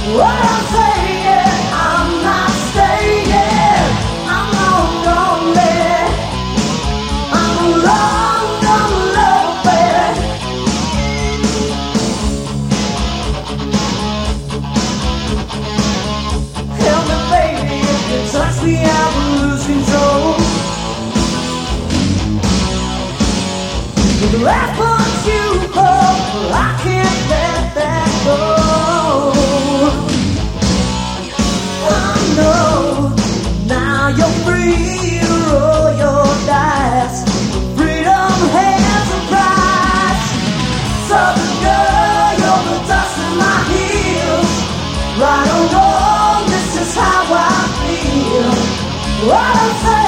What I'm saying, I'm not staying. I'm lonely. I'm alone, I'm alone, baby. Tell me, baby, if you touch me, I will lose control. The last one you hold, I can't let that go. I know now you're free to roll your dice. Freedom has a price. Southern girl, you're the dust in my heels. Right or wrong, this is how I feel. What I'm saying.